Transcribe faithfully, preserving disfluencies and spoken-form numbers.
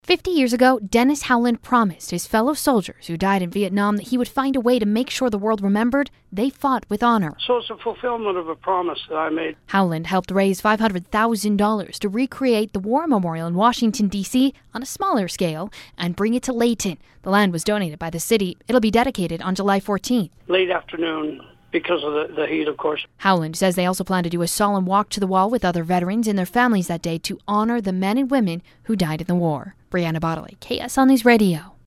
Fifty years ago, Dennis Howland promised his fellow soldiers who died in Vietnam that he would find a way to make sure the world remembered they fought with honor. So it's a fulfillment of a promise that I made. Howland helped raise five hundred thousand dollars to recreate the War Memorial in Washington, D C on a smaller scale and bring it to Layton. The land was donated by the city. It'll be dedicated on July fourteenth. Late afternoon, because of the, the heat, of course. Howland says they also plan to do a solemn walk to the wall with other veterans and their families that day to honor the men and women who died in the war. Brianna Bodley, K S L News Radio.